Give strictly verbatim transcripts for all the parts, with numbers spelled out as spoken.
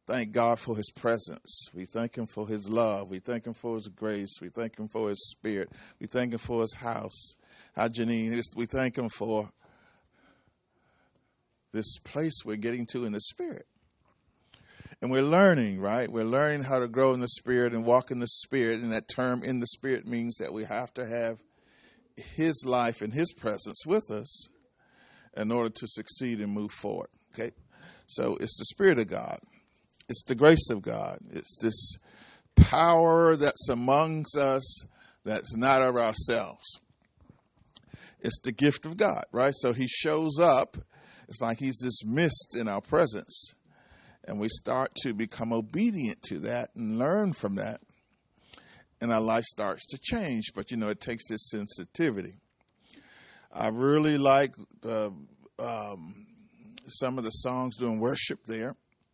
thank God for his presence. We thank him for his love. We thank him for his grace. We thank him for his spirit. We thank him for his house. How Janine, we thank him for this place we're getting to in the spirit. And we're learning, right? We're learning how to grow in the spirit and walk in the spirit. And that term in the spirit means that we have to have his life and his presence with us in order to succeed and move forward. Okay? So it's the Spirit of God. It's the grace of God. It's this power that's amongst us that's not of ourselves. It's the gift of God, right? So he shows up. It's like he's this mist in our presence. And we start to become obedient to that and learn from that. And our life starts to change. But, you know, it takes this sensitivity. I really like the um, some of the songs doing worship there.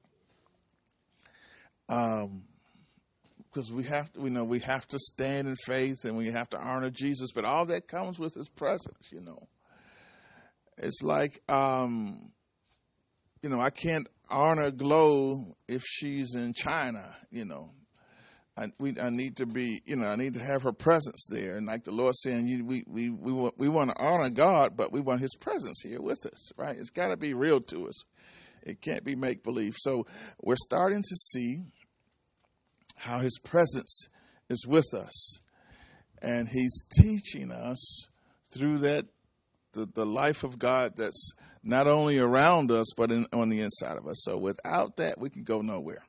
Um, because we have to, you know, we have to stand in faith and we have to honor Jesus. But all that comes with his presence, you know. It's like, um, you know, I can't honor Glow if she's in China, you know. I, we, I need to be, you know, I need to have her presence there. And like the Lord saying, you, we, we, we want, we want to honor God, but we want his presence here with us, right? It's got to be real to us. It can't be make-believe. So we're starting to see how his presence is with us. And he's teaching us through that, the, the life of God that's not only around us, but in, on the inside of us. So without that, we can go nowhere.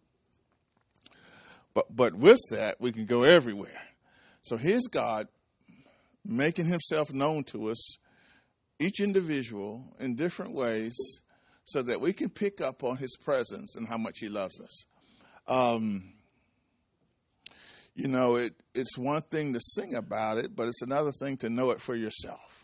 But but with that, we can go everywhere. So here's God making himself known to us, each individual in different ways, so that we can pick up on his presence and how much he loves us. Um, you know, it it's one thing to sing about it, but it's another thing to know it for yourself.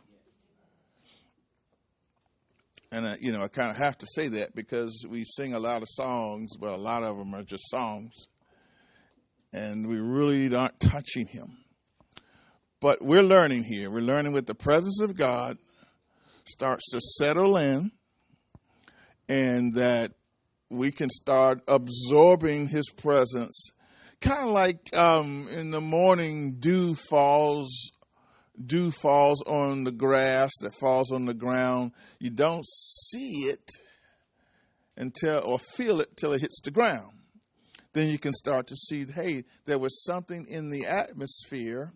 And, uh, you know, I kind of have to say that because we sing a lot of songs, but a lot of them are just songs. And we really aren't touching him. But we're learning here. We're learning with the presence of God starts to settle in and that we can start absorbing his presence. Kind of like um, in the morning, dew falls, dew falls on the grass that falls on the ground. You don't see it until or feel it till it hits the ground. Then you can start to see, hey, there was something in the atmosphere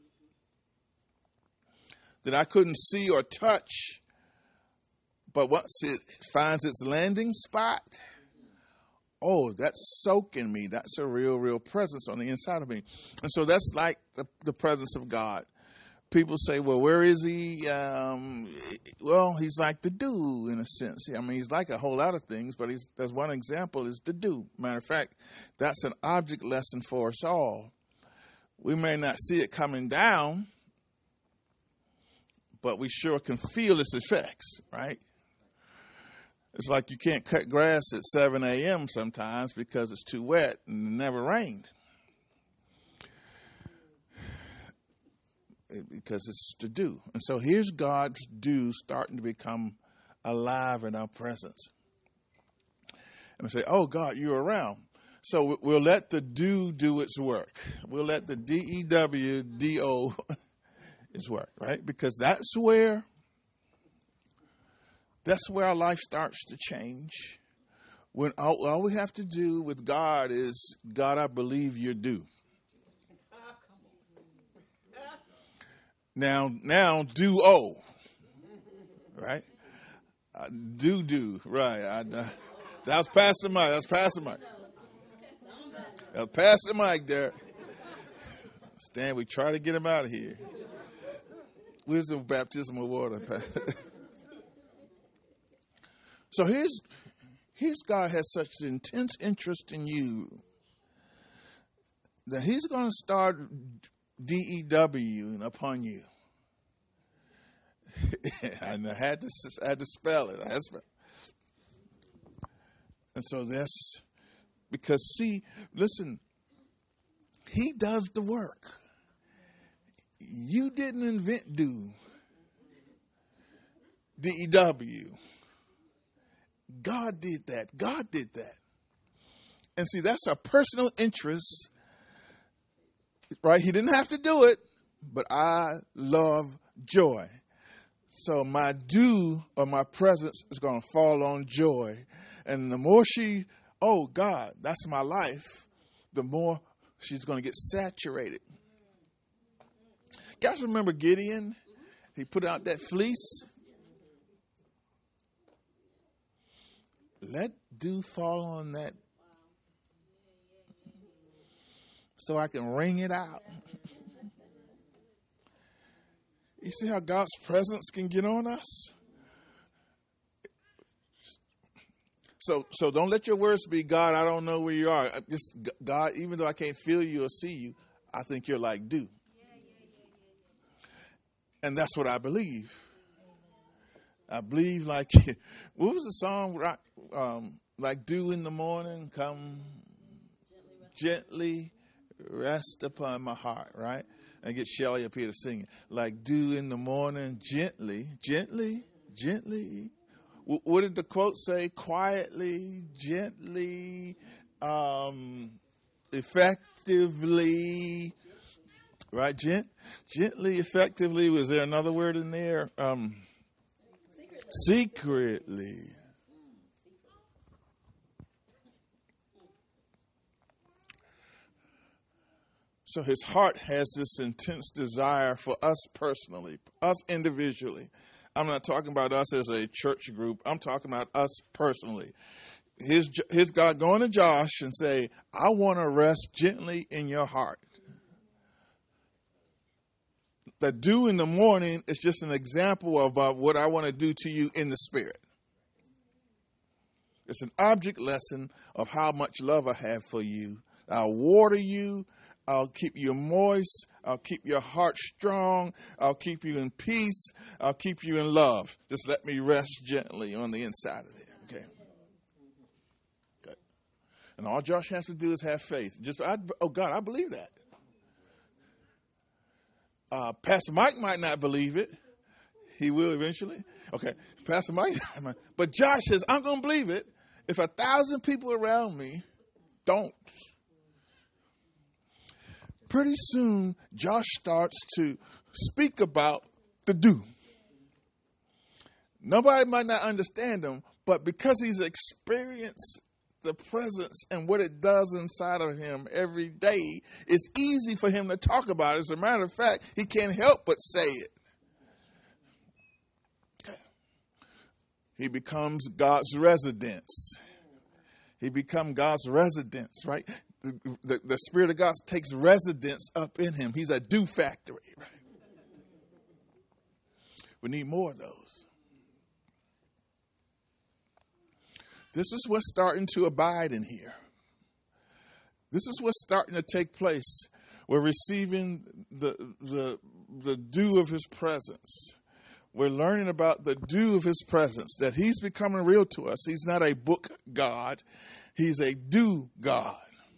that I couldn't see or touch. But once it finds its landing spot, oh, that's soaking me. That's a real, real presence on the inside of me. And so that's like the, the presence of God. People say, well, where is he? Um, well, he's like the dew in a sense. I mean, he's like a whole lot of things, but he's, there's one example is the dew. Matter of fact, that's an object lesson for us all. We may not see it coming down, but we sure can feel its effects, right? It's like you can't cut grass at seven a.m. sometimes because it's too wet and it never rained. Because it's the dew. And so here's God's dew starting to become alive in our presence. And we say, oh, God, you're around. So we'll let the dew do its work. We'll let the D E W D O its work, right? Because that's where, that's where our life starts to change. When all, all we have to do with God is, God, I believe you're due. Now, now, do oh, right? Uh, do do, right? I, uh, that was Pastor Mike. That's Pastor Mike. That was Pastor Mike there. Stan, we try to get him out of here. Wisdom, baptism of water. So here's here's God has such an intense interest in you that he's going to start D E W upon you. And I had to, I had to spell it. I had to spell it. And so that's because, see, listen, he does the work. You didn't invent do. D E W. God did that. God did that. And see, that's a personal interest, right? He didn't have to do it, but I love joy. So my due or my presence is going to fall on joy. And the more she, oh God, that's my life, the more she's going to get saturated. Guys, remember Gideon? He put out that fleece. Let dew fall on that so I can wring it out. You see how God's presence can get on us? So so don't let your words be, God, I don't know where you are. Just, God, even though I can't feel you or see you, I think you're like dew. And that's what I believe. I believe like, what was the song? Um, like dew in the morning, come gently rest upon my heart, right? And get Shelly up here to sing it. Like dew in the morning, gently, gently, gently. W- what did the quote say? Quietly, gently, um, effectively, right? Gent, gently, effectively. Was there another word in there? Um, secretly. secretly. So his heart has this intense desire for us personally, us individually. I'm not talking about us as a church group. I'm talking about us personally. His, his God going to Josh and say, I want to rest gently in your heart. The dew in the morning is just an example of uh, what I want to do to you in the spirit. It's an object lesson of how much love I have for you. I'll water you. I'll keep you moist. I'll keep your heart strong. I'll keep you in peace. I'll keep you in love. Just let me rest gently on the inside of it. Okay. Good. And all Josh has to do is have faith. Just, I, oh God, I believe that. Uh, Pastor Mike might not believe it. He will eventually. Okay. Pastor Mike, but Josh says, I'm going to believe it if a thousand people around me don't. Pretty soon, Josh starts to speak about the dew. Nobody might not understand him, but because he's experienced the presence and what it does inside of him every day, it's easy for him to talk about it. As a matter of fact, he can't help but say it. Okay. He becomes God's residence. He becomes God's residence, right? The, the, the Spirit of God takes residence up in him. He's a dew factory, right? We need more of those. This is what's starting to abide in here. This is what's starting to take place. We're receiving the the the dew of his presence. We're learning about the dew of his presence, that he's becoming real to us. He's not a book God. He's a dew God.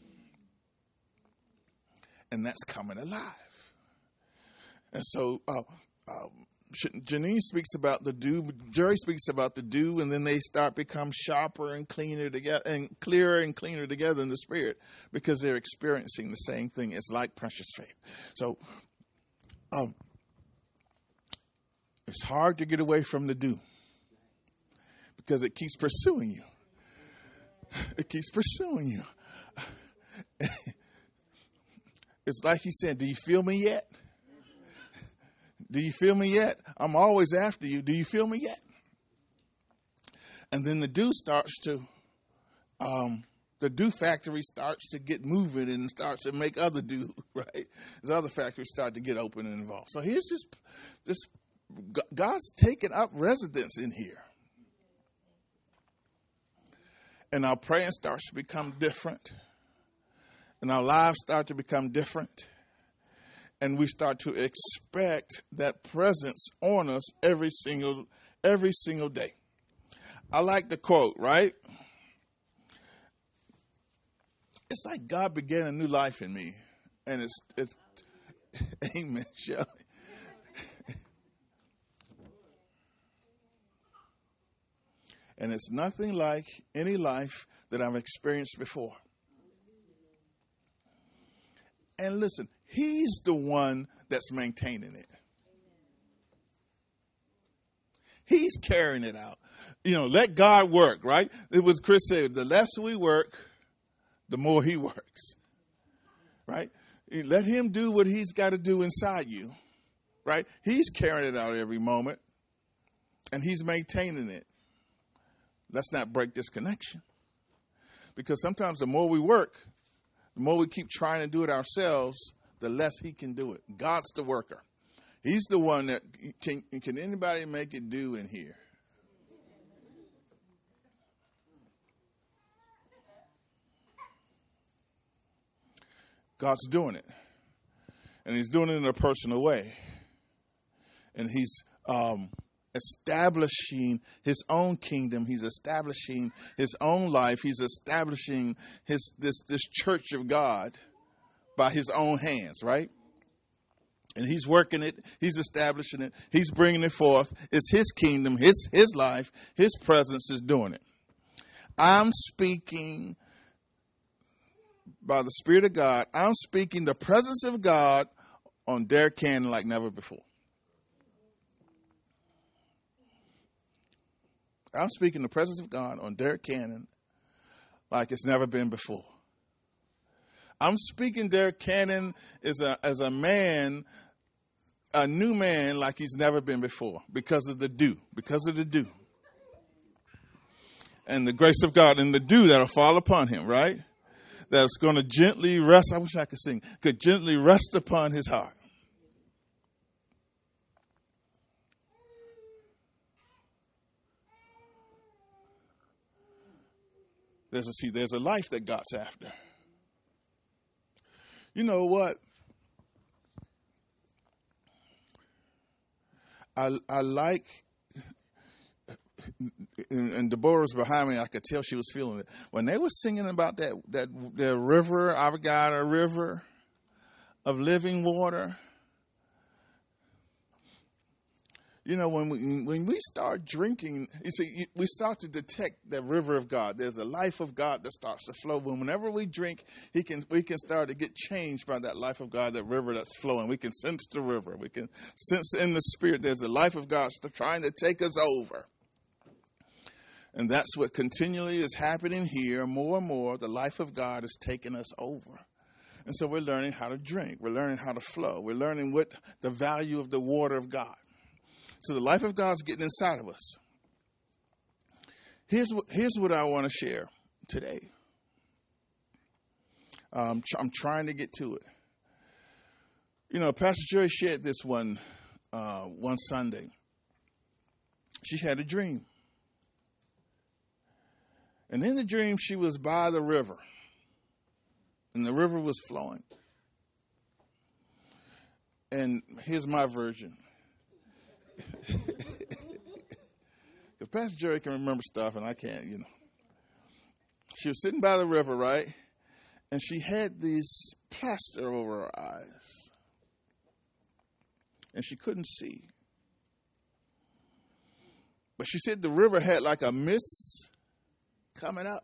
And that's coming alive. And so uh, uh, Janine speaks about the dew, Jerry speaks about the dew, and then they start become sharper and cleaner together, and clearer and cleaner together in the spirit, because they're experiencing the same thing. It's like precious faith. So um, it's hard to get away from the dew because it keeps pursuing you. It keeps pursuing you. It's like he said, do you feel me yet? Do you feel me yet? I'm always after you. Do you feel me yet? And then the dew starts to, um, the dew factory starts to get moving and starts to make other dew, right? As other factories start to get open and involved. So here's this, this, God's taking up residence in here. And our praying starts to become different. And our lives start to become different. And we start to expect that presence on us every single every single day. I like the quote, right? It's like God began a new life in me. And it's, it's amen, Shelley. And it's nothing like any life that I've experienced before. And listen, he's the one that's maintaining it. He's carrying it out. You know, let God work, right? It was Chris said, the less we work, the more he works, right? Let him do what he's got to do inside you, right? He's carrying it out every moment, and he's maintaining it. Let's not break this connection. Because sometimes the more we work, the more we keep trying to do it ourselves, the less he can do it. God's the worker. He's the one that can, can anybody make it do in here? God's doing it. And he's doing it in a personal way. And he's um, establishing his own kingdom. He's establishing his own life. He's establishing his this this church of God by his own hands, right? And he's working it. He's establishing it. He's bringing it forth. It's his kingdom, his his life, his presence is doing it. I'm speaking by the Spirit of God. I'm speaking the presence of God on Derek Cannon like never before. I'm speaking the presence of God on Derek Cannon like it's never been before. I'm speaking Derek Cannon as a as a man, a new man like he's never been before because of the dew, because of the dew. And the grace of God and the dew that'll fall upon him, right? That's going to gently rest. I wish I could sing. Could gently rest upon his heart. There's a see. There's a life that God's after. You know what? I I like, and, and Deborah's behind me. I could tell she was feeling it when they were singing about that that the river. I've got a river of living water. You know, when we when we start drinking, you see, we start to detect the river of God. There's a life of God that starts to flow. Whenever we drink, he can we can start to get changed by that life of God, that river that's flowing. We can sense the river. We can sense in the spirit there's a life of God trying to take us over. And that's what continually is happening here. More and more, the life of God is taking us over. And so we're learning how to drink. We're learning how to flow. We're learning what the value of the water of God. So the life of God's getting inside of us. Here's what, here's what I want to share today. Um, I'm trying to get to it. You know, Pastor Joy shared this one uh, one Sunday. She had a dream. And in the dream, she was by the river. And the river was flowing. And here's my version. Because Pastor Jerry can remember stuff and I can't, you know. She was sitting by the river, right? And she had these plaster over her eyes. And she couldn't see. But she said the river had like a mist coming up.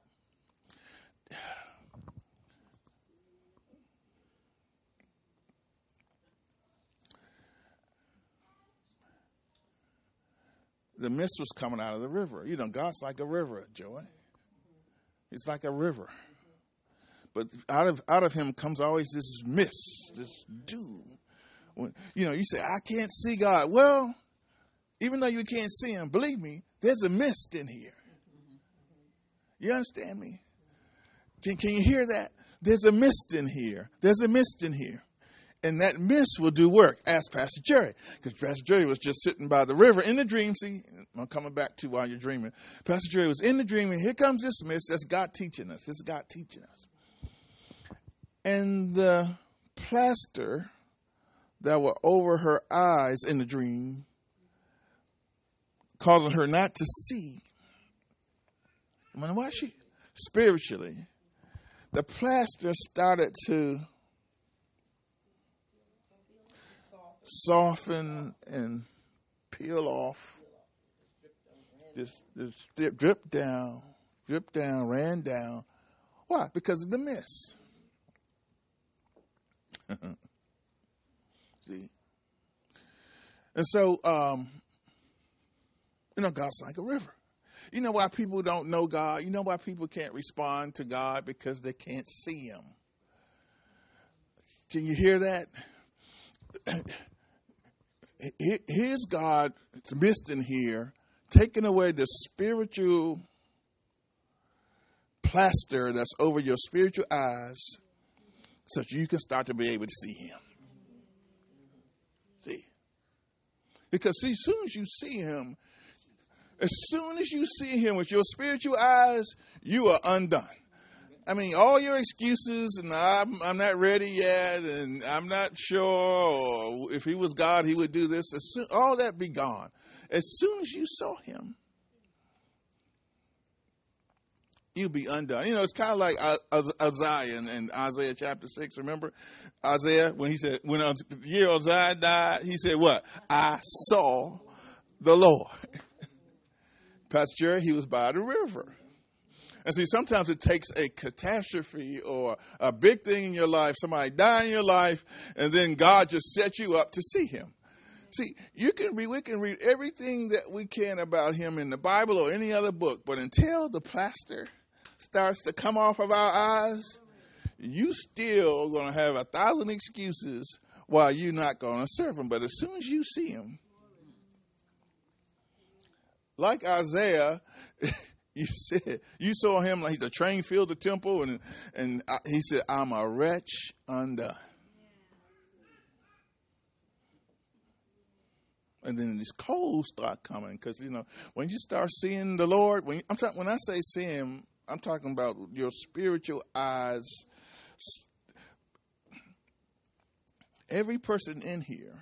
The mist was coming out of the river. You know, God's like a river, Joy. He's like a river. But out of out of him comes always this mist, this dew. When, you know, you say, I can't see God. Well, even though you can't see him, believe me, there's a mist in here. You understand me? Can, can you hear that? There's a mist in here. There's a mist in here. And that mist will do work. Ask Pastor Jerry. Because Pastor Jerry was just sitting by the river in the dream. See, I'm coming back to while you're dreaming. Pastor Jerry was in the dream, and here comes this mist. That's God teaching us. This is God teaching us. And the plaster that were over her eyes in the dream, causing her not to see. I mean, why she spiritually, the plaster started to soften and peel off. This, this drip, drip down, drip down, ran down. Why? Because of the mist. See? And so, um, you know, God's like a river. You know why people don't know God? You know why people can't respond to God? Because they can't see him. Can you hear that? Here's God, it's missed in here, taking away the spiritual plaster that's over your spiritual eyes so that you can start to be able to see him. See? Because see, as soon as you see him, as soon as you see him with your spiritual eyes, you are undone. I mean, all your excuses, and I'm, I'm not ready yet, and I'm not sure, or if he was God, he would do this. As soon, all that be gone. As soon as you saw him, you'll be undone. You know, it's kind of like Isaiah in, in Isaiah chapter six. Remember Isaiah, when he said, when the year Uzziah died, he said what? I saw the Lord. Pastor Jerry, he was by the river. And see, sometimes it takes a catastrophe or a big thing in your life, somebody die in your life, and then God just set you up to see him. See, you can read, we can read everything that we can about him in the Bible or any other book, but until the plaster starts to come off of our eyes, you still going to have a thousand excuses why you're not going to serve him. But as soon as you see him, like Isaiah, you said, you saw him like the train filled the temple, and and he said, I'm a wretch undone. And then these coals start coming because, you know, when you start seeing the Lord, when I'm talking, when I say see him, I'm talking about your spiritual eyes. Every person in here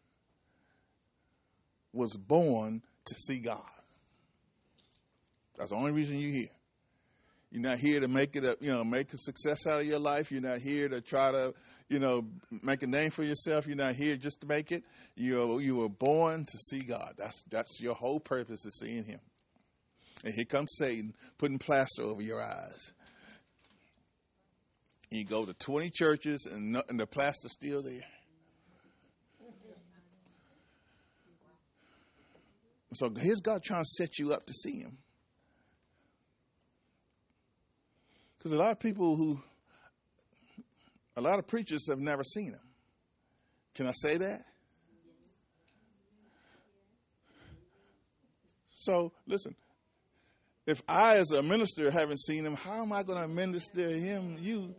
was born to see God. That's the only reason you're here. You're not here to make it a, you know, make a success out of your life. You're not here to try to, you know, make a name for yourself. You're not here just to make it. You you were born to see God. That's that's your whole purpose, is seeing him. And here comes Satan putting plaster over your eyes. You go to twenty churches and, no, and the plaster's still there. So here's God trying to set you up to see him. Because a lot of people who, a lot of preachers have never seen him. Can I say that? So, listen, if I as a minister haven't seen him, how am I going to minister him? You,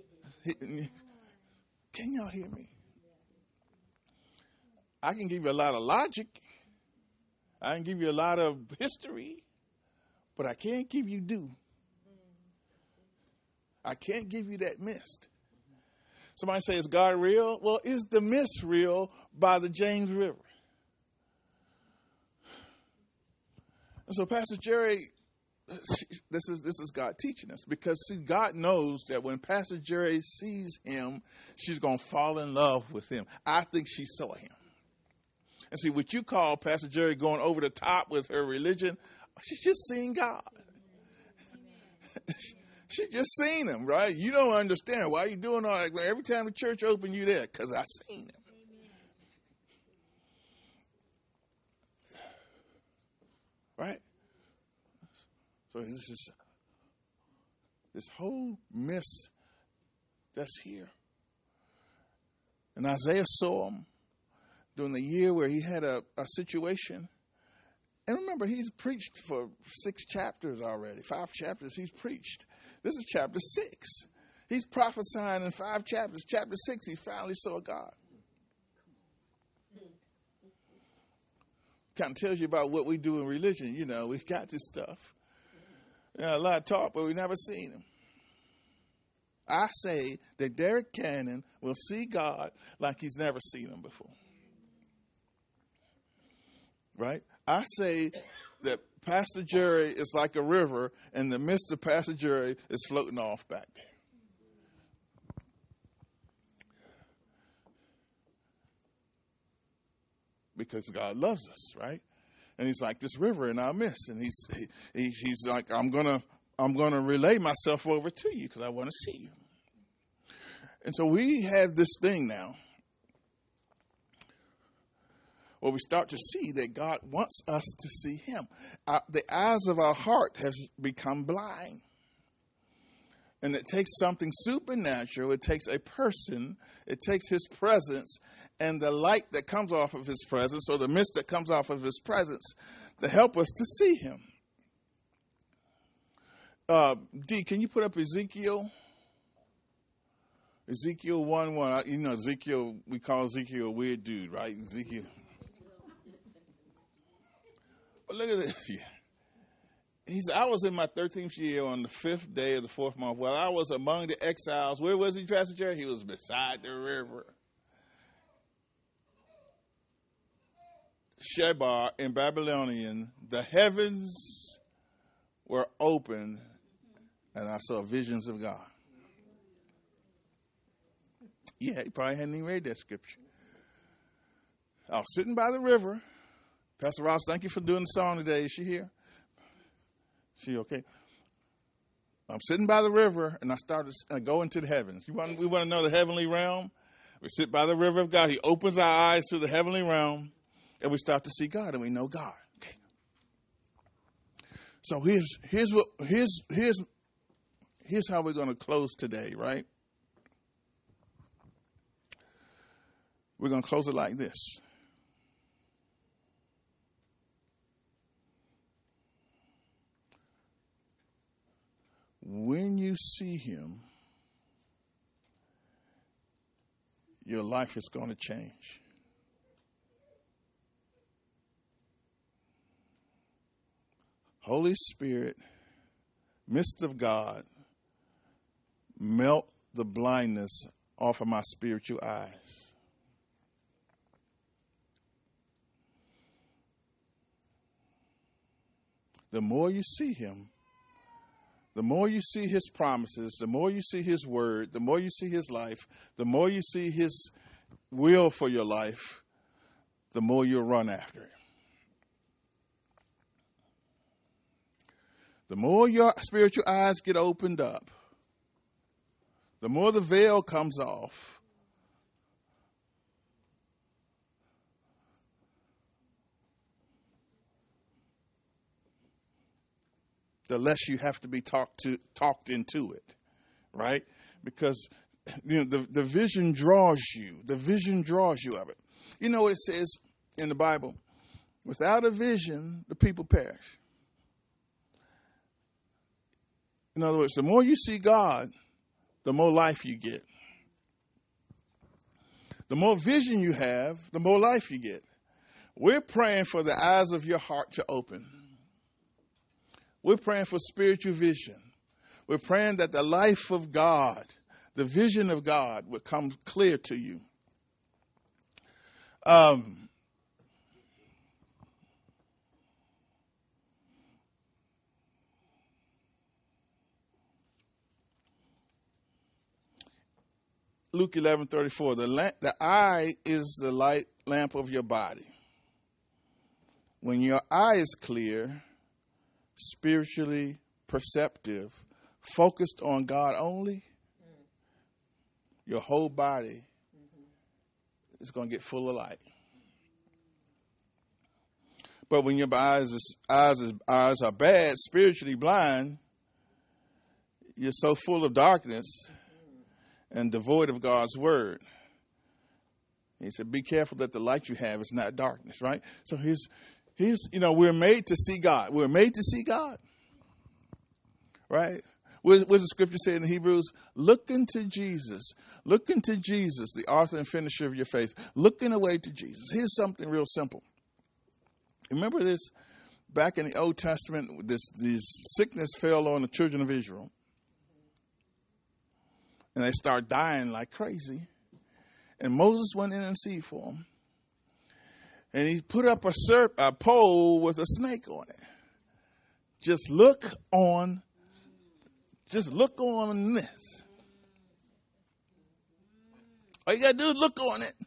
can y'all hear me? I can give you a lot of logic. I can give you a lot of history, but I can't give you due. I can't give you that mist. Somebody say, is God real? Well, is the mist real by the James River? And so Pastor Jerry, this is this is God teaching us, because see, God knows that when Pastor Jerry sees him, she's going to fall in love with him. I think she saw him. And see, what you call Pastor Jerry going over the top with her religion, she's just seeing God. She just seen him, right? You don't understand. Why are you doing all that? Every time the church open, you there. Because I seen him. Right? So this is this whole mess that's here. And Isaiah saw him during the year where he had a, a situation. And remember, he's preached for six chapters already, five chapters he's preached. This is chapter six. He's prophesying in five chapters. Chapter six, he finally saw God. Kind of tells you about what we do in religion. You know, we've got this stuff. You know, a lot of talk, but we've never seen him. I say that Derek Cannon will see God like he's never seen him before. Right? I say that Pastor Jerry is like a river, and the mist of Pastor Jerry is floating off back there. Because God loves us, right? And he's like this river in our midst, and he's he, he's like, I'm gonna I'm gonna relay myself over to you because I want to see you. And so we have this thing now where we start to see that God wants us to see him. Uh, the eyes of our heart has become blind. And it takes something supernatural. It takes a person. It takes his presence and the light that comes off of his presence, or the mist that comes off of his presence, to help us to see him. Uh, D, can you put up Ezekiel? Ezekiel one one. You know, Ezekiel, we call Ezekiel a weird dude, right? Ezekiel. But look at this. Yeah. He said, I was in my thirteenth year on the fifth day of the fourth month. While I was among the exiles, where was he, Pastor Jerry? He was beside the river Shebar in Babylonian. The heavens were open, and I saw visions of God. Yeah, he probably hadn't even read that scripture. I was sitting by the river. Pastor Ross, thank you for doing the song today. Is she here? She okay? I'm sitting by the river, and I started to go into the heavens. You want, we want to know the heavenly realm? We sit by the river of God. He opens our eyes to the heavenly realm, and we start to see God, and we know God. Okay. So here's here's what here's here's here's how we're going to close today, right? We're going to close it like this. When you see him, your life is going to change. Holy Spirit, mist of God, melt the blindness off of my spiritual eyes. The more you see him, the more you see his promises, the more you see his word, the more you see his life, the more you see his will for your life, the more you'll run after it. The more your spiritual eyes get opened up, the more the veil comes off, the less you have to be talked to, talked into it, right? Because you know the, the vision draws you. The vision draws you of it. You know what it says in the Bible? Without a vision, the people perish. In other words, the more you see God, the more life you get. The more vision you have, the more life you get. We're praying for the eyes of your heart to open. We're praying for spiritual vision. We're praying that the life of God, the vision of God, would come clear to you. Um, Luke eleven thirty-four, the, lamp, the eye is the light lamp of your body. When your eye is clear, spiritually perceptive, focused on God only, your whole body is going to get full of light. But when your eyes is, eyes is, eyes are bad, spiritually blind, you're so full of darkness and devoid of God's word. He said, be careful that the light you have is not darkness, right? So here's He's, you know, we're made to see God. We're made to see God, right? What does the scripture say in Hebrews? Look into Jesus. Look into Jesus, the author and finisher of your faith. Looking away to Jesus. Here's something real simple. Remember this? Back in the Old Testament, this, this sickness fell on the children of Israel. And they start dying like crazy. And Moses went in and see for them. And he put up a, serp, a pole with a snake on it. Just look on, just look on this. All you got to do is look on it.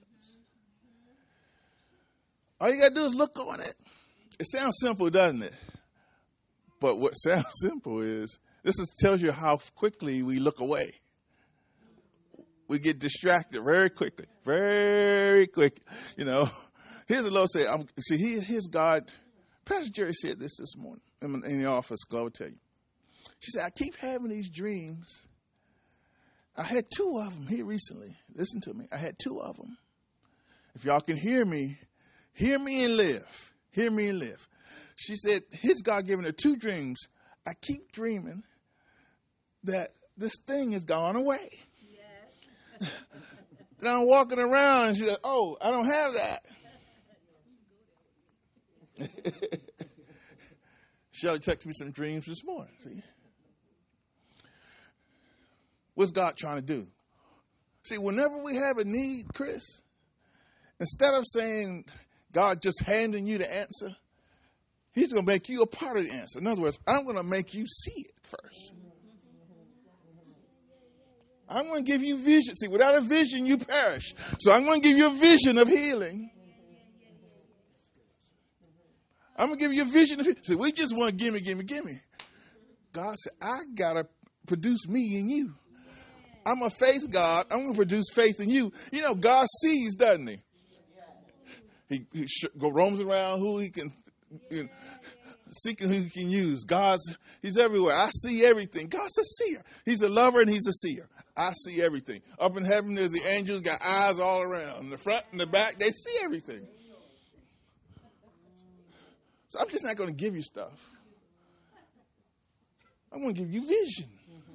All you got to do is look on it. It sounds simple, doesn't it? But what sounds simple is, this is, tells you how quickly we look away. we get distracted very quickly, very quick. You know, here's the Lord say, I'm, see, he, here's God. Pastor Jerry said this this morning in, in the office. God will tell you. She said, I keep having these dreams. I had two of them here recently. Listen to me. I had two of them. If y'all can hear me, hear me and live. Hear me and live. She said, his God giving her two dreams. I keep dreaming that this thing has gone away. Yes. Then I'm walking around and she said, oh, I don't have that. Shelly texted me some dreams this morning. See? What's God trying to do? See, whenever we have a need, Chris, instead of saying God just handing you the answer, he's going to make you a part of the answer. In other words, I'm going to make you see it first. I'm going to give you vision. See, without a vision, you perish. So I'm going to give you a vision of healing. I'm going to give you a vision of healing. See, we just want gimme, gimme, gimme. God said, I got to produce me in you. I'm a faith God. I'm going to produce faith in you. You know, God sees, doesn't he? He, he sh- go roams around who he can, you know, seeking who he can use. God's, he's everywhere. I see everything. God's a seer. He's a lover and he's a seer. I see everything. Up in heaven, there's the angels, got eyes all around. In the front and the back, they see everything. So I'm just not going to give you stuff. I'm going to give you vision.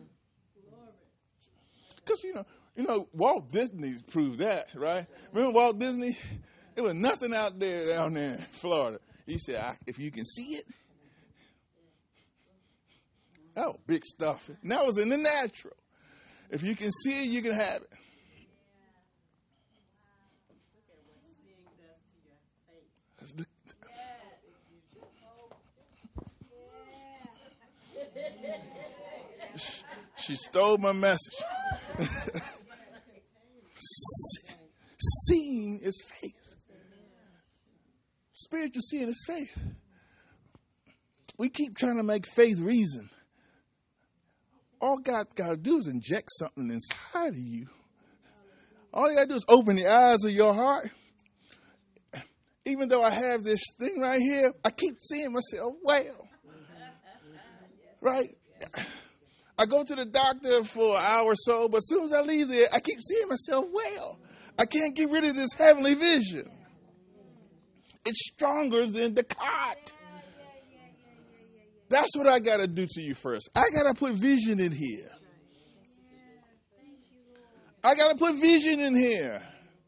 Because, you know, you know, Walt Disney proved that, right? Remember Walt Disney? There was nothing out there down there in Florida. He said, I, if you can see it, oh, big stuff. And that was in the natural. If you can see it, you can have it. She stole my message. Seeing is faith. Spiritual seeing is faith. We keep trying to make faith reason. All God got to do is inject something inside of you. All you got to do is open the eyes of your heart. Even though I have this thing right here, I keep seeing myself well. Right? I go to the doctor for an hour or so, but as soon as I leave there, I keep seeing myself well. I can't get rid of this heavenly vision. It's stronger than the cot. That's what I got to do to you first. I got to put vision in here. I got to put vision in here.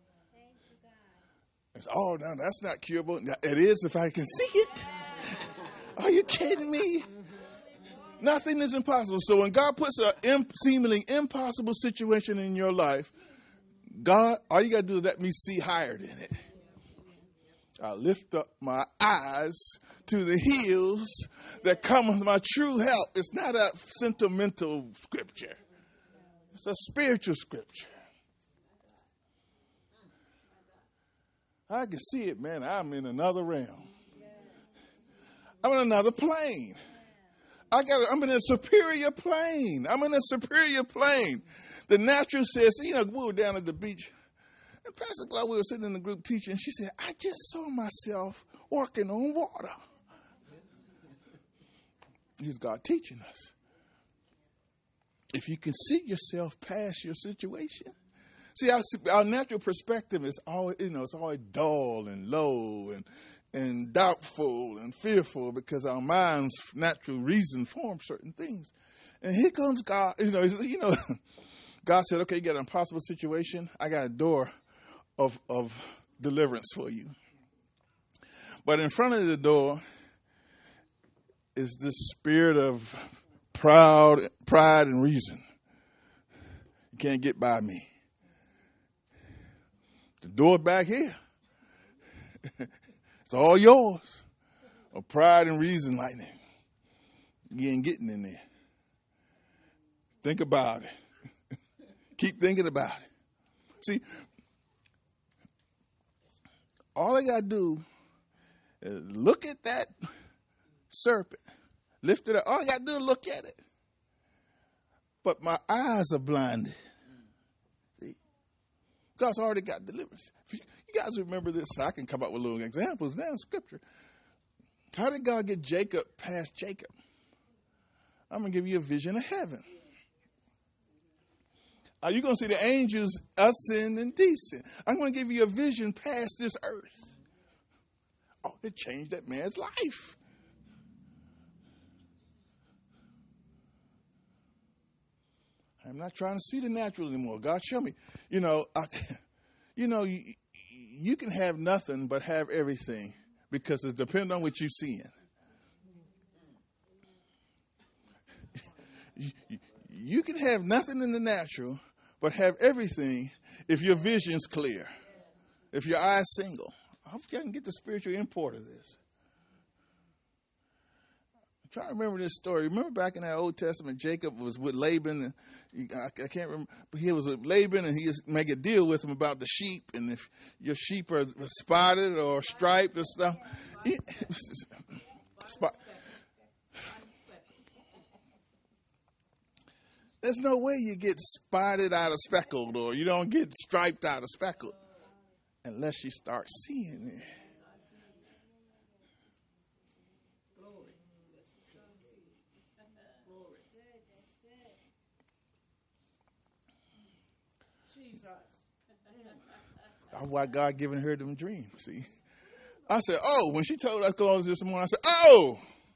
It's, oh, no, that's not curable. It is if I can see it. Are you kidding me? Nothing is impossible. So when God puts a imp- seemingly impossible situation in your life, God, all you got to do is let me see higher than it. I lift up my eyes to the hills that come with my true help. It's not a sentimental scripture. It's a spiritual scripture. I can see it, man. I'm in another realm. I'm in another plane. I got. I'm in a superior plane. I'm in a superior plane. The natural says, you know, we were down at the beach. And Pastor Glau, we were sitting in the group teaching. She said, I just saw myself walking on water. Here's God teaching us. If you can see yourself past your situation. See, our, our natural perspective is always, you know, it's always dull and low and and doubtful and fearful because our mind's natural reason forms certain things. And here comes God. You know, you know, God said, okay, you got an impossible situation. I got a door of of deliverance for you. But in front of the door is this spirit of proud, pride and reason. You can't get by me. The door back here. It's all yours. Of pride and reason like that. You ain't getting in there. Think about it. Keep thinking about it. See, all I got to do is look at that serpent. Lift it up. All I got to do is look at it. But my eyes are blinded. See? God's already got deliverance. You guys remember this? I can come up with little examples now in Scripture. How did God get Jacob past Jacob? I'm going to give you a vision of heaven. Are you going to see the angels ascend and descend? I'm going to give you a vision past this earth. Oh, it changed that man's life. I'm not trying to see the natural anymore. God, show me. You know, I, you know, you, you can have nothing but have everything because it depends on what you're seeing. you, you, you can have nothing in the natural but have everything if your vision's clear, if your eye's single. I hope you can get the spiritual import of this. I'm trying to remember this story. Remember back in that Old Testament, Jacob was with Laban. And I, I can't remember, but he was with Laban, and he was make a deal with him about the sheep. And if your sheep are spotted or striped or stuff, he, spot. There's no way you get spotted out of speckled, or you don't get striped out of speckled unless you start seeing it. That's why God giving her them dreams. See, I said, "Oh," when she told us close this morning, I said, "Oh,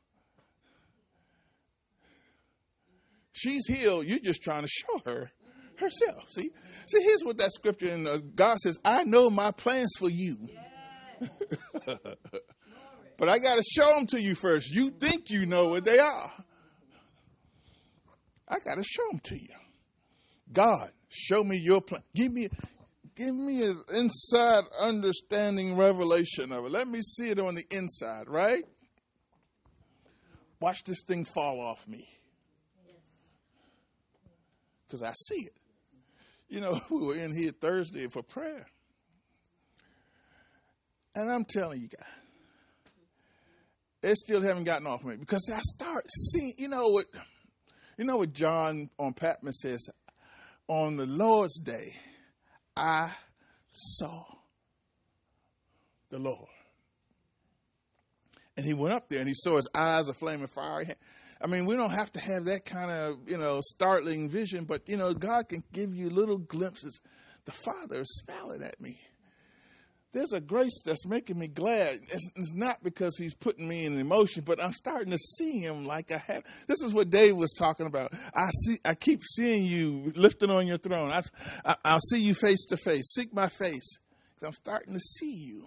she's healed. You're just trying to show her herself." See, see, here's what that scripture in uh, God says: "I know my plans for you, yes. But I got to show them to you first. You think you know what they are. I got to show them to you. God, show me your plan. Give me." Give me an inside understanding revelation of it. Let me see it on the inside, right? Watch this thing fall off me. Because I see it. You know, we were in here Thursday for prayer. And I'm telling you guys, they still haven't gotten off of me. Because I start seeing, you know what, you know what John on Patmos says? On the Lord's day, I saw the Lord. And he went up there and he saw his eyes of flaming fire. I mean, we don't have to have that kind of, you know, startling vision, but, you know, God can give you little glimpses. The Father is smiling at me. There's a grace that's making me glad. It's, it's not because he's putting me in emotion, but I'm starting to see him like I have. This is what Dave was talking about. I see. I keep seeing you lifting on your throne. I, I, I'll see you face to face. Seek my face, because I'm starting to see you.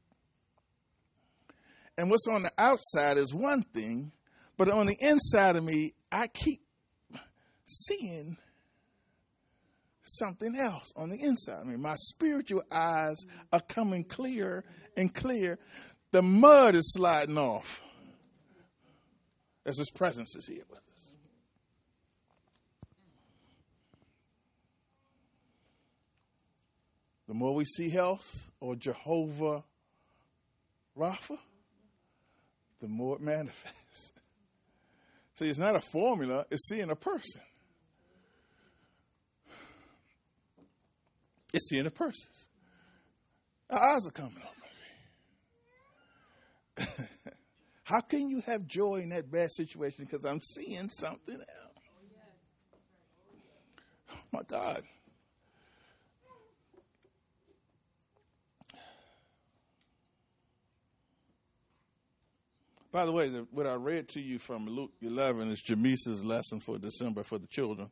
And what's on the outside is one thing, but on the inside of me, I keep seeing something else on the inside of me. My spiritual eyes are coming clearer and clear. The mud is sliding off as his presence is here with us. The more we see health or Jehovah Rapha, the more it manifests. See, it's not a formula, it's seeing a person. It's seeing a person. Our eyes are coming open. How can you have joy in that bad situation? Because I'm seeing something else. Oh, my God. By the way, the, what I read to you from Luke eleven is Jamisa's lesson for December for the children.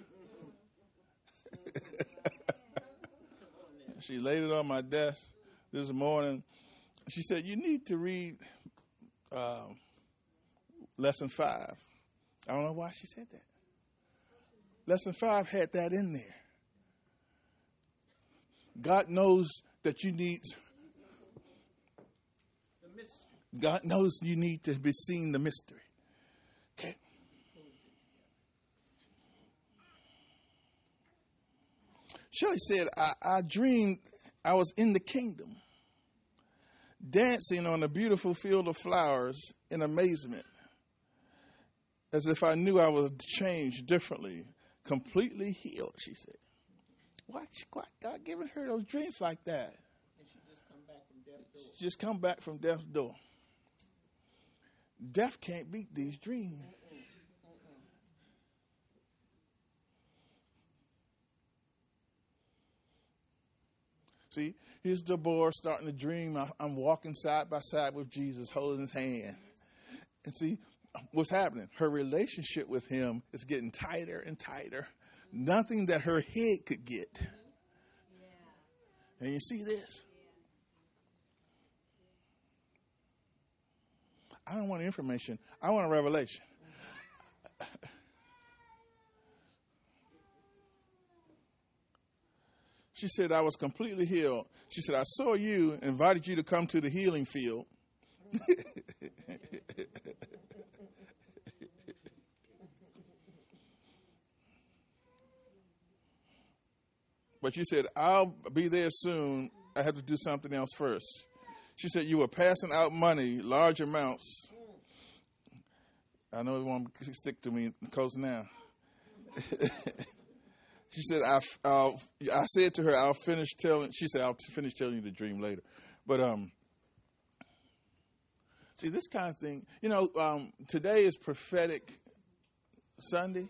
She laid it on my desk this morning. She said, "You need to read um, lesson five." I don't know why she said that. Lesson five had that in there. God knows that you need... God knows you need to be seeing the mystery. Okay. Shelley said, I, I dreamed I was in the kingdom, dancing on a beautiful field of flowers in amazement, as if I knew I was changed differently, completely healed, she said. why, why God giving her those dreams like that? And she just come back from death's door. She just come back from death's door. Death can't beat these dreams. See, here's Deborah starting to dream. I, I'm walking side by side with Jesus, holding his hand. And see, what's happening? Her relationship with him is getting tighter and tighter. Nothing that her head could get. Yeah. And you see this? I don't want information. I want a revelation. She said, I was completely healed. She said, I saw you, invited you to come to the healing field. But you said, I'll be there soon. I have to do something else first. She said, you were passing out money, large amounts. I know you want to stick to me close now. She said, I, I'll, I said to her, I'll finish telling, she said, I'll finish telling you the dream later. But, um, see, this kind of thing, you know, um, today is prophetic Sunday.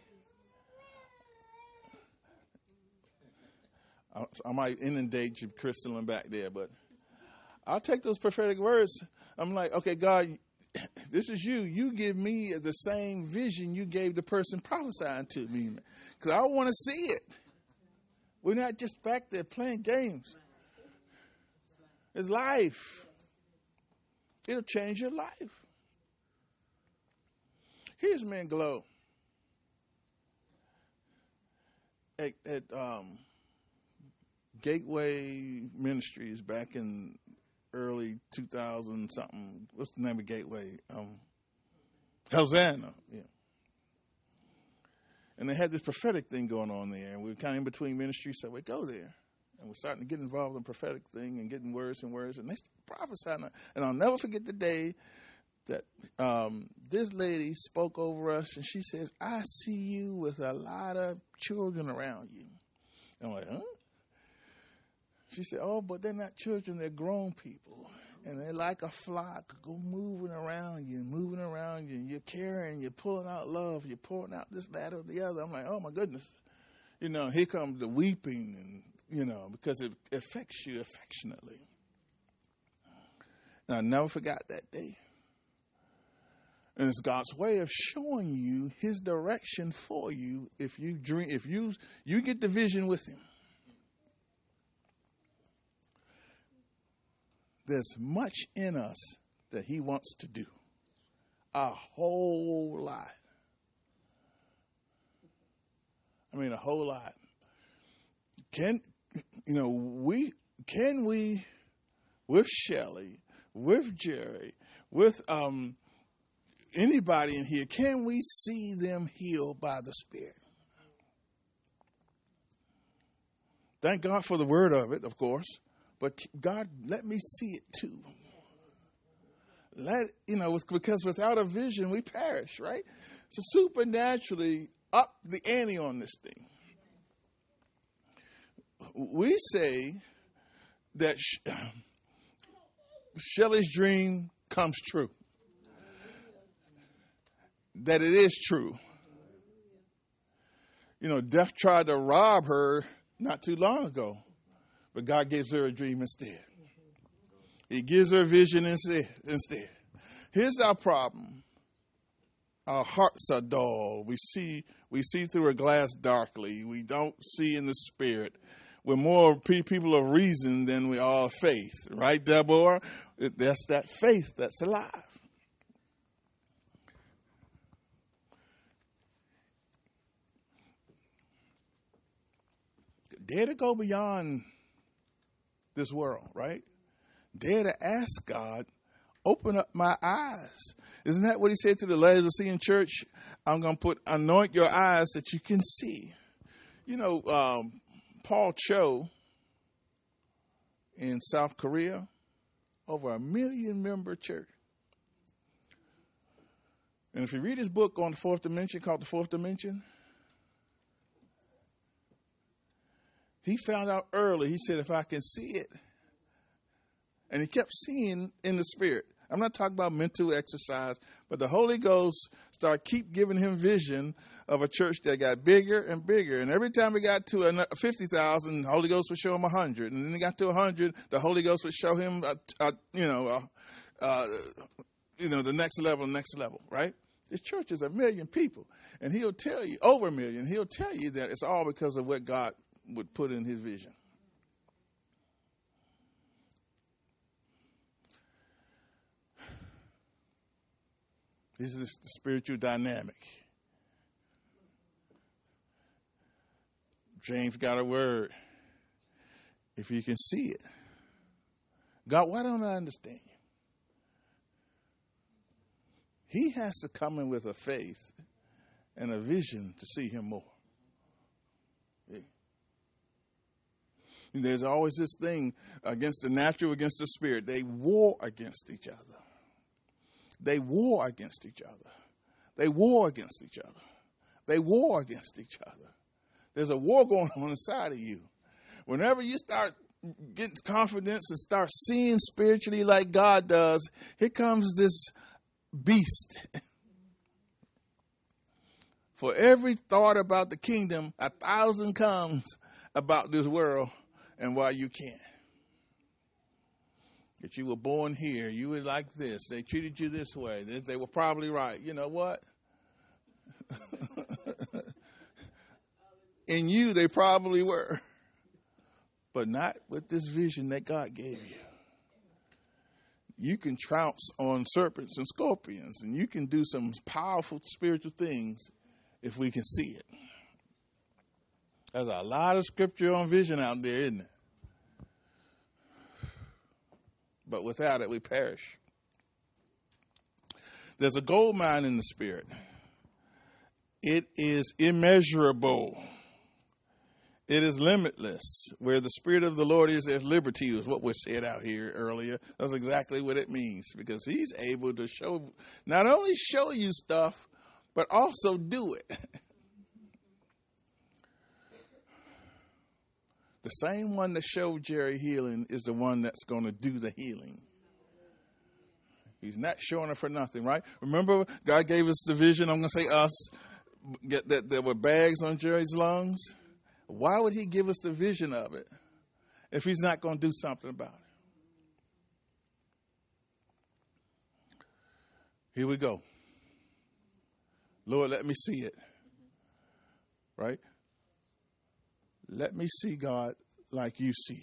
I, I might inundate you, Crystal, and back there, but I'll take those prophetic words. I'm like, okay, God, this is you. You give me the same vision you gave the person prophesying to me. Because I want to see it. We're not just back there playing games. It's life. It'll change your life. Here's Man Glow. At, at um, Gateway Ministries back in early two thousand something. What's the name of Gateway? Um, Hosanna. Yeah. And they had this prophetic thing going on there, and we were kind of in between ministries, so we go there. And we're starting to get involved in prophetic thing and getting words and words, and they start prophesying. And I'll never forget the day that um, this lady spoke over us, and she says, I see you with a lot of children around you. And I'm like, huh? She said, oh, but they're not children, they're grown people. And they're like a flock, go moving around you, moving around you. And you're carrying, you're pulling out love, you're pouring out this, that, or the other. I'm like, oh, my goodness. You know, here comes the weeping, and you know, because it affects you affectionately. And I never forgot that day. And it's God's way of showing you his direction for you if you dream, if you you get the vision with him. There's much in us that he wants to do. A whole lot. I mean, a whole lot. Can, you know, we, can we, with Shelley, with Jerry, with um, anybody in here, can we see them healed by the Spirit? Thank God for the word of it, of course. But God, let me see it too. Let, you know, because without a vision, we perish, right? So supernaturally up the ante on this thing. We say that Shelley's dream comes true. That it is true. You know, death tried to rob her not too long ago. But God gives her a dream instead. He gives her a vision instead. Here's our problem. Our hearts are dull. We see we see through a glass darkly. We don't see in the spirit. We're more people of reason than we are of faith. Right, Deborah? That's that faith that's alive. Dare to go beyond this world, right? Dare to ask God, open up my eyes. Isn't that what he said to the Laodicean church? I'm going to put, anoint your eyes that you can see. You know, um, Paul Cho in South Korea, over a million member church. And if you read his book on the fourth dimension, called The Fourth Dimension, he found out early. He said, if I can see it. And he kept seeing in the spirit. I'm not talking about mental exercise, but the Holy Ghost started keep giving him vision of a church that got bigger and bigger. And every time we got to fifty thousand, the Holy Ghost would show him one hundred. And then he got to one hundred, the Holy Ghost would show him, a, a, you know, a, uh, you know, the next level, next level, right? This church is a million people. And he'll tell you, over a million, he'll tell you that it's all because of what God would put in his vision. This is the spiritual dynamic. James got a word. If you can see it. God, why don't I understand you? He has to come in with a faith and a vision to see him more. Yeah. There's always this thing against the natural, against the spirit. They war against each other. They war against each other. They war against each other. They war against each other. There's a war going on inside of you. Whenever you start getting confidence and start seeing spiritually like God does, here comes this beast. For every thought about the kingdom, a thousand comes about this world and why you can't. That you were born here, you were like this, they treated you this way, they, they were probably right. You know what? In you, they probably were. But not with this vision that God gave you. You can trounce on serpents and scorpions, and you can do some powerful spiritual things if we can see it. There's a lot of scripture on vision out there, isn't it? But without it, we perish. There's a gold mine in the spirit. It is immeasurable. It is limitless. Where the Spirit of the Lord is, there's liberty, is what was said out here earlier. That's exactly what it means. Because he's able to show, not only show you stuff, but also do it. The same one that showed Jerry healing is the one that's going to do the healing. He's not showing it for nothing, right? Remember, God gave us the vision, I'm going to say us, get that there were bags on Jerry's lungs. Why would he give us the vision of it if he's not going to do something about it? Here we go. Lord, let me see it. Right? Let me see God like you see.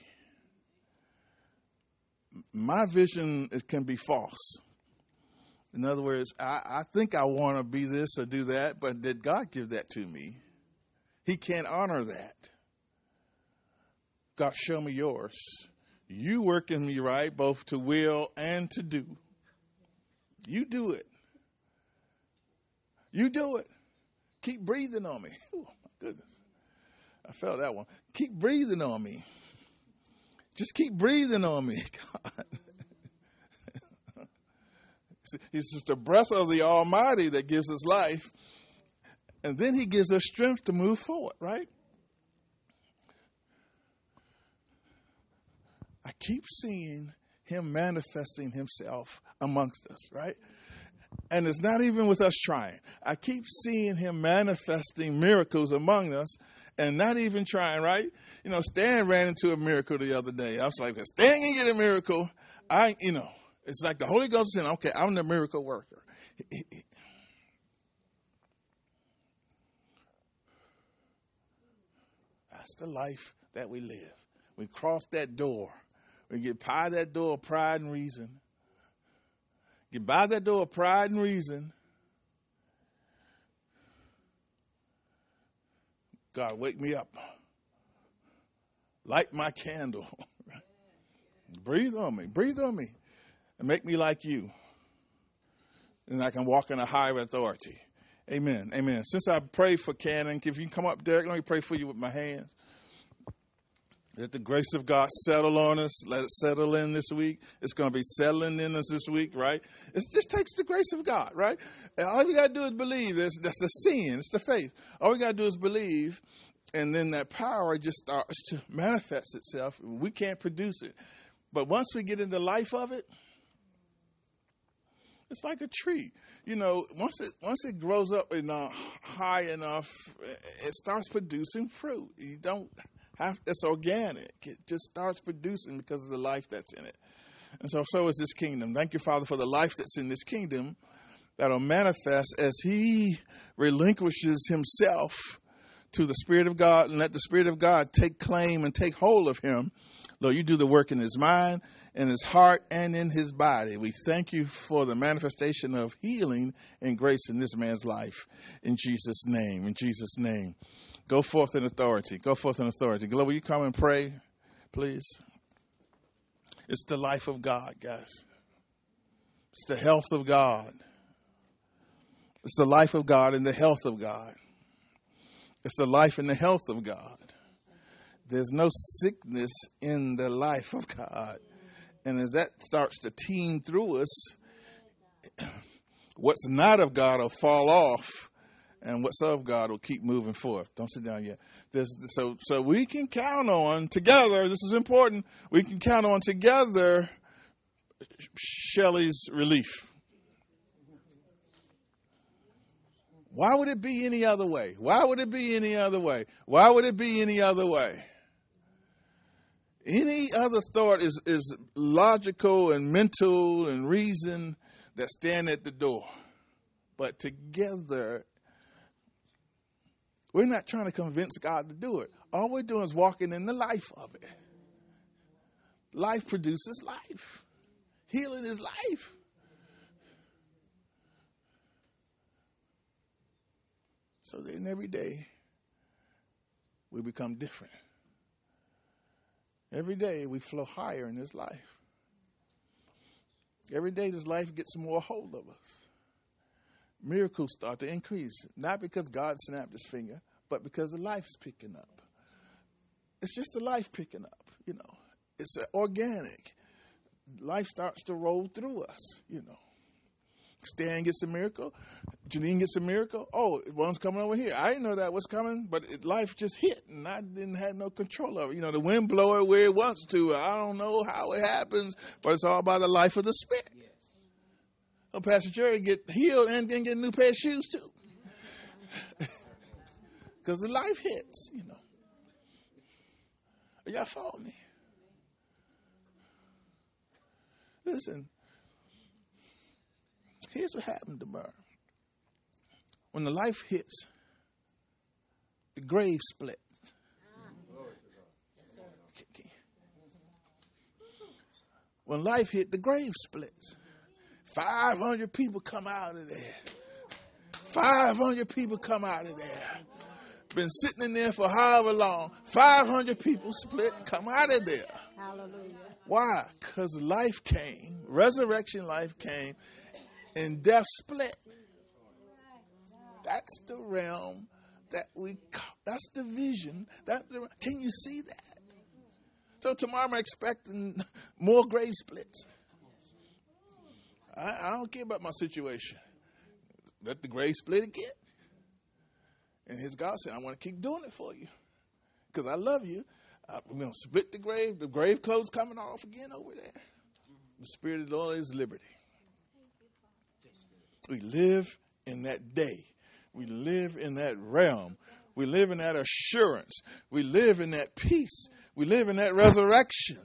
My vision, it can be false. In other words, I, I think I want to be this or do that, but did God give that to me? He can't honor that. God, show me yours. You work in me right, both to will and to do. You do it. You do it. Keep breathing on me. Oh, my goodness. I felt that one. Keep breathing on me. Just keep breathing on me, God. It's just the breath of the Almighty that gives us life. And then he gives us strength to move forward, right? I keep seeing him manifesting himself amongst us, right? And it's not even with us trying. I keep seeing him manifesting miracles among us and not even trying, right? You know, Stan ran into a miracle the other day. I was like, if Stan can get a miracle, I, you know, it's like the Holy Ghost is saying, okay, I'm the miracle worker. That's the life that we live. We cross that door. We get by that door of pride and reason. Get by that door of pride and reason. God, wake me up. Light my candle. Breathe on me. Breathe on me. And make me like you. And I can walk in a higher authority. Amen. Amen. Since I prayed for Cannon, if you can come up, Derek, let me pray for you with my hands. Let the grace of God settle on us. Let it settle in this week. It's going to be settling in us this week, right? It just takes the grace of God, right? And all you got to do is believe. That's, that's the sin. It's the faith. All we got to do is believe, And then that power just starts to manifest itself. We can't produce it. But once we get in the life of it, it's like a tree. You know, once it once it grows up enough, high enough, it starts producing fruit. You don't have, it's organic. It just starts producing because of the life that's in it. And so, so is this kingdom. Thank you, Father, for the life that's in this kingdom that'll manifest as he relinquishes himself to the Spirit of God and let the Spirit of God take claim and take hold of him. Lord, you do the work in his mind, in his heart, and in his body. We thank you for the manifestation of healing and grace in this man's life. In Jesus' name, in Jesus' name. Go forth in authority. Go forth in authority. Gloria, will you come and pray, please? It's the life of God, guys. It's the health of God. It's the life of God and the health of God. It's the life and the health of God. There's no sickness in the life of God. And as that starts to teem through us, what's not of God will fall off, and what's of God will keep moving forth. Don't sit down yet. There's, so, so we can count on together, this is important, we can count on together Shelley's relief. Why would it be any other way? Why would it be any other way? Why would it be any other way? Any other thought is, is logical and mental and reason that stand at the door. But together, we're not trying to convince God to do it. All we're doing is walking in the life of it. Life produces life. Healing is life. So then every day, we become different. Every day, we flow higher in this life. Every day, this life gets more hold of us. Miracles start to increase, not because God snapped his finger, but because the life's picking up. It's just the life picking up, you know. It's organic. Life starts to roll through us, you know. Stan gets a miracle. Janine gets a miracle. Oh, one's coming over here. I didn't know that was coming, but it, life just hit, and I didn't have no control of it. You know, the wind blow it where it wants to. I don't know how it happens, but it's all by the life of the Spirit. Yes. Oh, Pastor Jerry get healed and then get a new pair of shoes, too. Because the life hits, you know. Are y'all follow me? Listen. Here's what happened to Burr. When the life hits, the grave splits. When life hit, the grave splits. five hundred people come out of there. five hundred people come out of there. Been sitting in there for however long. five hundred people split, come out of there. Hallelujah. Why? Because life came, resurrection life came, and death split. That's the realm that we, that's the vision. That the, can you see that? So tomorrow I'm expecting more grave splits. I, I don't care about my situation. Let the grave split again. And his God said, I want to keep doing it for you. Because I love you. I'm going to split the grave. The grave clothes coming off again over there. The Spirit of the Lord is liberty. We live in that day. We live in that realm. We live in that assurance. We live in that peace. We live in that resurrection.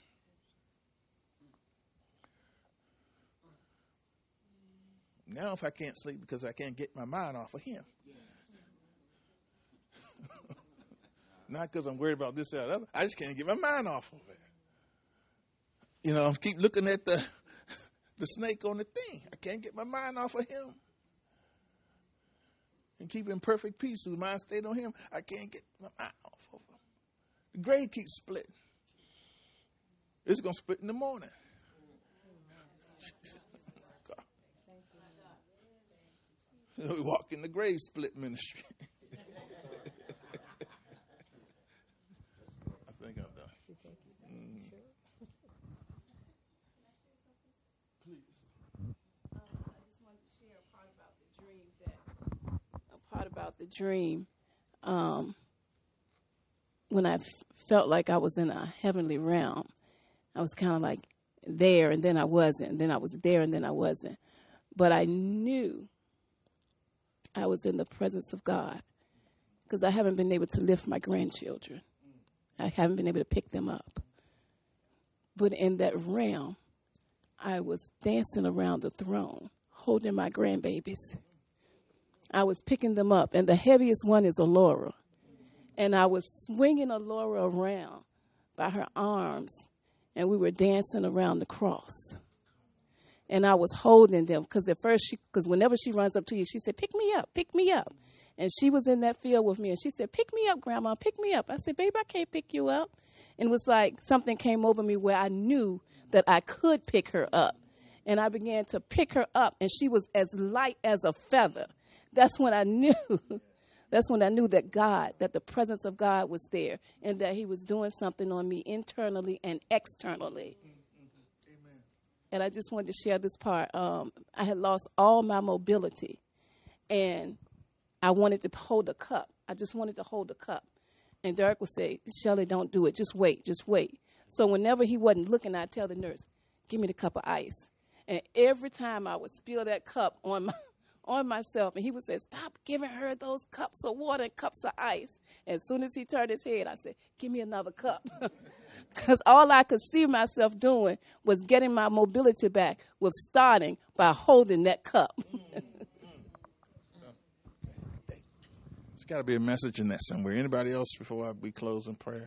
Now if I can't sleep because I can't get my mind off of him. Not because I'm worried about this or that other. I just can't get my mind off of it. You know, I keep looking at the the snake on the thing. I can't get my mind off of him. And keep in perfect peace whose mind stayed on him. I can't get my mind off of him. The grave keeps splitting. It's going to split in the morning. We walk in the grave split ministry. I think I'm done. Mm. A part about the dream. Um, when I f- felt like I was in a heavenly realm. I was kind of like there, and then I wasn't. And then I was there, and then I wasn't. But I knew I was in the presence of God because I haven't been able to lift my grandchildren. I haven't been able to pick them up. But in that realm, I was dancing around the throne, holding my grandbabies. I was picking them up, and the heaviest one is Alora. And I was swinging Alora around by her arms, and we were dancing around the cross. And I was holding them because at first, she, because whenever she runs up to you, she said, pick me up, pick me up. And she was in that field with me, and she said, pick me up, Grandma, pick me up. I said, baby, I can't pick you up. And it was like something came over me where I knew that I could pick her up. And I began to pick her up, and she was as light as a feather. That's when I knew, that's when I knew that God, that the presence of God was there, and that he was doing something on me internally and externally. Amen. And I just wanted to share this part. Um, I had lost all my mobility, and I wanted to hold a cup. I just wanted to hold a cup. And Derek would say, Shelley, don't do it. Just wait, just wait. So whenever he wasn't looking, I'd tell the nurse, give me the cup of ice. And every time I would spill that cup on my on myself, and he would say, stop giving her those cups of water and cups of ice. And as soon as he turned his head, I said, give me another cup. Because all I could see myself doing was getting my mobility back, was starting by holding that cup. There's got to be a message in that somewhere. Anybody else before I, we close in prayer?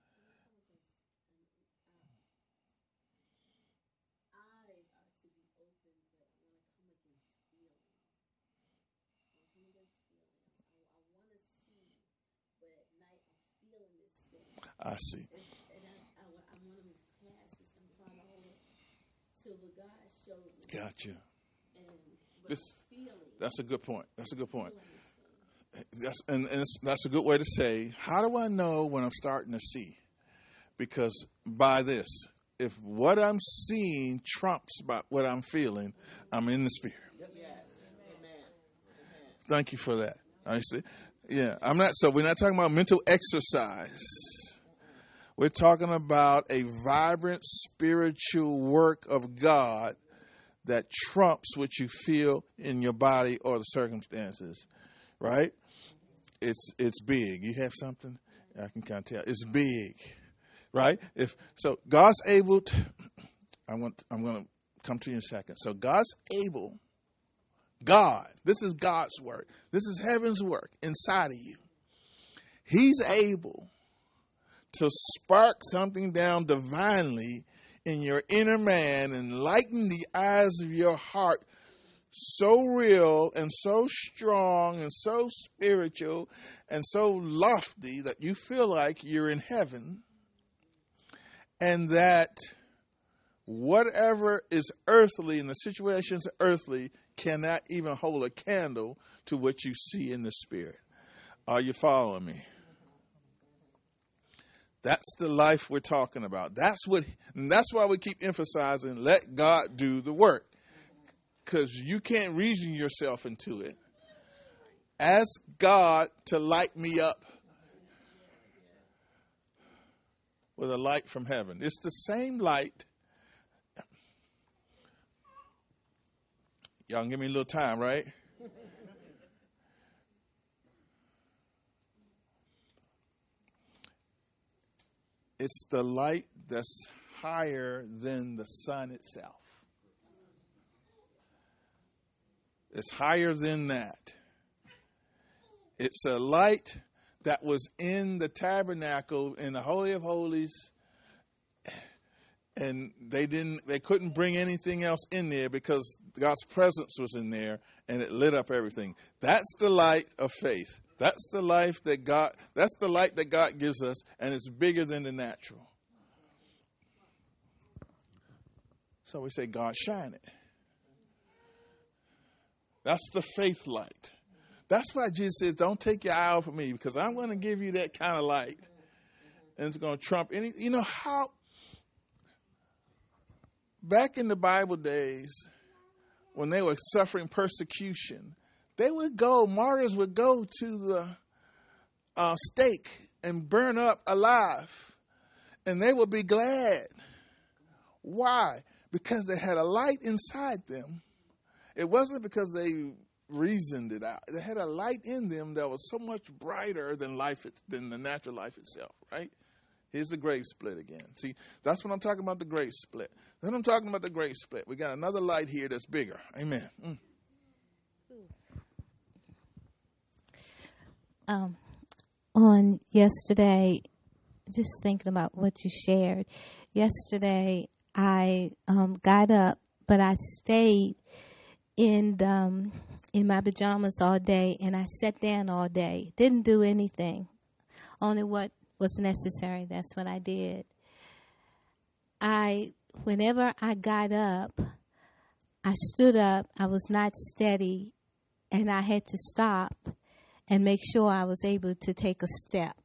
I see. And I, I, I want to move past this. I'm trying to hold it till what God showed me. Gotcha. And This, feeling, that's a good point. That's a good point. That's and, and it's, that's a good way to say, how do I know when I'm starting to see? Because by this, if what I'm seeing trumps by what I'm feeling, I'm in the spirit. Yes. Amen. Thank you for that. I see. Yeah, I'm not. So we're not talking about mental exercise. We're talking about a vibrant spiritual work of God that trumps what you feel in your body or the circumstances, right? It's it's big. You have something? I can kind of tell. It's big, right? If so, God's able to. I want. I'm going to come to you in a second. So God's able. God. This is God's work. This is heaven's work inside of you. He's able to spark something down divinely in your inner man and lighten the eyes of your heart so real and so strong and so spiritual and so lofty that you feel like you're in heaven, and that whatever is earthly and the situations earthly cannot even hold a candle to what you see in the spirit. Are you following me? That's the life we're talking about. That's what, and that's why we keep emphasizing, let God do the work. Because you can't reason yourself into it. Ask God to light me up with a light from heaven. It's the same light. Y'all can give me a little time, right? It's the light that's higher than the sun itself. It's higher than that. It's a light that was in the tabernacle in the Holy of Holies, and they didn't they couldn't bring anything else in there because God's presence was in there and it lit up everything. That's the light of faith. That's the life that God that's the light that God gives us, and it's bigger than the natural. So we say, God, shine it. That's the faith light. That's why Jesus says, don't take your eye off of me, because I'm going to give you that kind of light. And it's going to trump any, you know how, back in the Bible days, when they were suffering persecution, they would go, martyrs would go to the uh, stake and burn up alive, and they would be glad. Why? Because they had a light inside them. It wasn't because they reasoned it out. They had a light in them that was so much brighter than life, than the natural life itself, right? Here's the grave split again. See, that's what I'm talking about, the grave split. Then I'm talking about the grave split. We got another light here that's bigger. Amen. Mm. Um, on yesterday, just thinking about what you shared. Yesterday, I um, got up, but I stayed in um, in my pajamas all day, and I sat down all day. Didn't do anything, only what was necessary. That's what I did. I, whenever I got up, I stood up. I was not steady, and I had to stop and make sure I was able to take a step.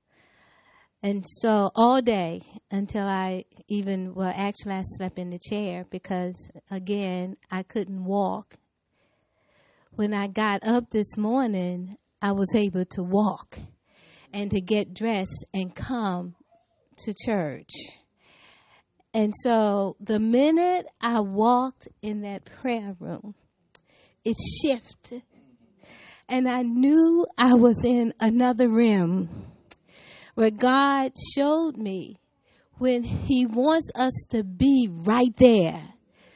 And so all day until I even, well, actually I slept in the chair because, again, I couldn't walk. When I got up this morning, I was able to walk and to get dressed and come to church. And so the minute I walked in that prayer room, it shifted. And I knew I was in another realm where God showed me when He wants us to be right there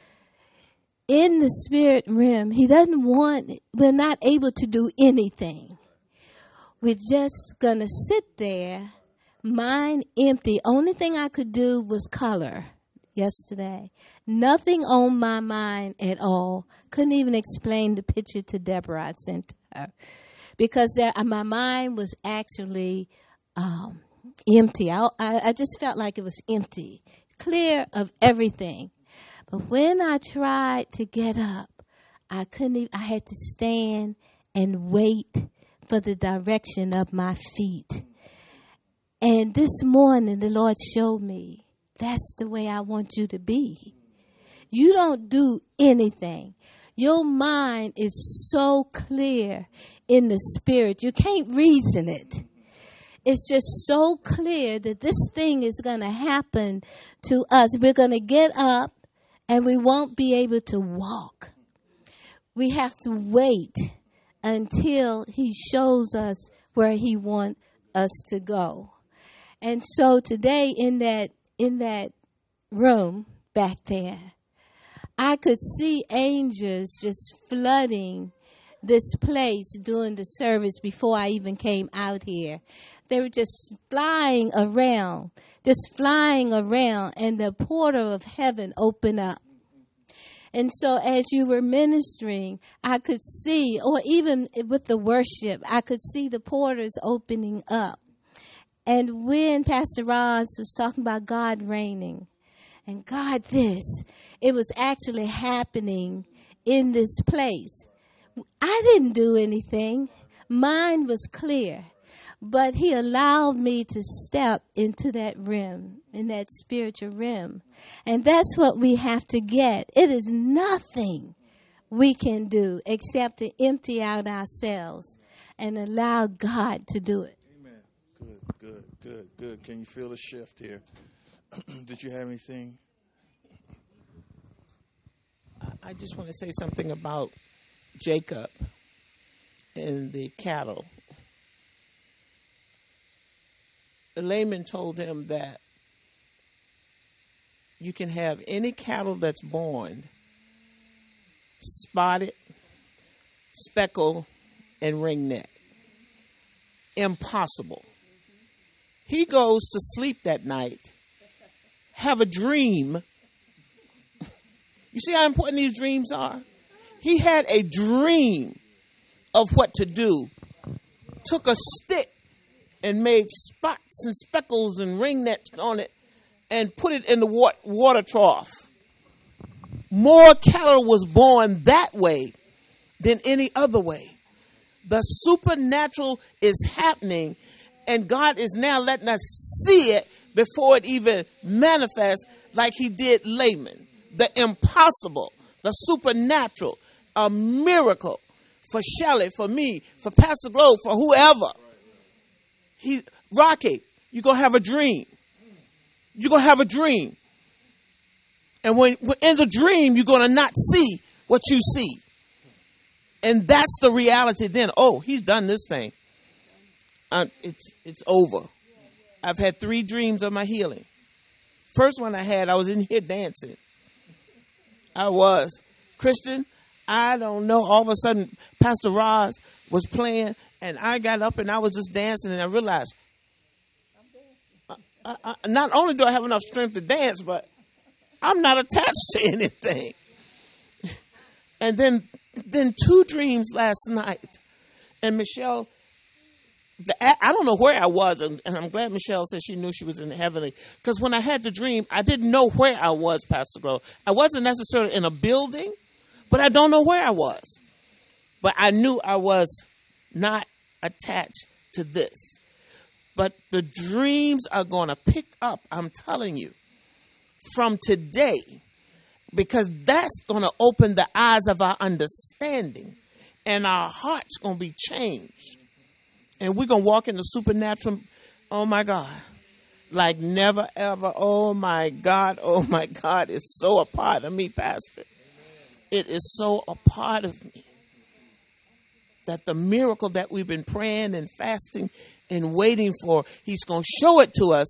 in the spirit realm. He doesn't want, we're not able to do anything. We're just going to sit there, mind empty. Only thing I could do was color yesterday. Nothing on my mind at all. Couldn't even explain the picture to Deborah I sent to her. Because there, my mind was actually um, empty. I, I, I just felt like it was empty, clear of everything. But when I tried to get up, I couldn't even, I had to stand and wait for the direction of my feet. And this morning, the Lord showed me, that's the way I want you to be. You don't do anything. Your mind is so clear in the spirit. You can't reason it. It's just so clear that this thing is going to happen to us. We're going to get up and we won't be able to walk. We have to wait until He shows us where He wants us to go. And so today in that in that room back there, I could see angels just flooding this place during the service before I even came out here. They were just flying around, just flying around, and the portal of heaven opened up. And so as you were ministering, I could see, or even with the worship, I could see the portals opening up. And when Pastor Ross was talking about God reigning and God this, it was actually happening in this place. I didn't do anything. Mine was clear. But He allowed me to step into that realm, in that spiritual realm. And that's what we have to get. It is nothing we can do except to empty out ourselves and allow God to do it. Amen. Good, good, good, good. Can you feel the shift here? Did you have anything? I just want to say something about Jacob and the cattle. Laban told him that you can have any cattle that's born spotted, speckled, and ringneck. Impossible. He goes to sleep that night, have a dream. You see how important these dreams are? He had a dream of what to do. Took a stick and made spots and speckles and ringnecks on it and put it in the water trough. More cattle was born that way than any other way. The supernatural is happening, and God is now letting us see it before it even manifests, like He did Laban. The impossible, the supernatural, a miracle for Shelley, for me, for Pastor Glow, for whoever. He, Rocky, you're going to have a dream. You're going to have a dream. And when, when in the dream, you're going to not see what you see. And that's the reality then. Oh, he's done this thing. Uh, it's it's over. I've had three dreams of my healing. First one I had, I was in here dancing. I was. Christian, I don't know. All of a sudden, Pastor Roz was playing, and I got up and I was just dancing, and I realized, I, I, I, not only do I have enough strength to dance, but I'm not attached to anything. And then, then two dreams last night, and Michelle, the, I don't know where I was, and, and I'm glad Michelle said she knew she was in heavenly. Because when I had the dream, I didn't know where I was, Pastor Grove. I wasn't necessarily in a building, but I don't know where I was. But I knew I was not attached to this. But the dreams are going to pick up, I'm telling you, from today. Because that's going to open the eyes of our understanding. And our heart's going to be changed. And we're going to walk in the supernatural, oh my God, like never ever. Oh my God, oh my God, it's so a part of me, Pastor. It is so a part of me that the miracle that we've been praying and fasting and waiting for, he's going to show it to us.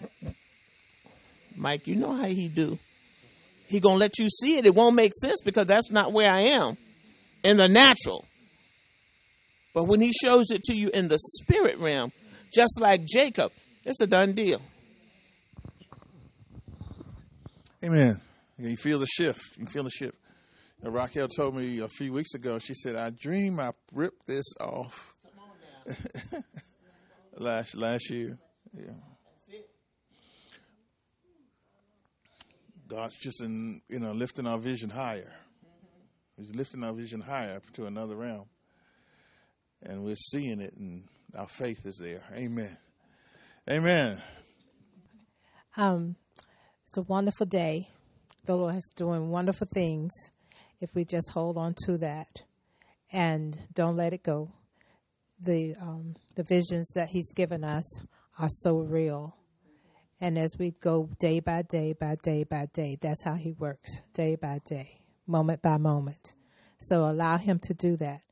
Mike, you know how he do. He going to let you see it. It won't make sense because that's not where I am in the natural. But when he shows it to you in the spirit realm, just like Jacob, it's a done deal. Amen. You feel the shift. You can feel the shift. Now, Raquel told me a few weeks ago, she said, I dream I ripped this off last last year. Yeah. God's just in, you know, lifting our vision higher. He's lifting our vision higher to another realm. And we're seeing it, and our faith is there. Amen. Amen. Um, it's a wonderful day. The Lord is doing wonderful things if we just hold on to that and don't let it go. The um, the visions that he's given us are so real. And as we go day by day, by day by day, that's how he works, day by day, moment by moment. So allow him to do that.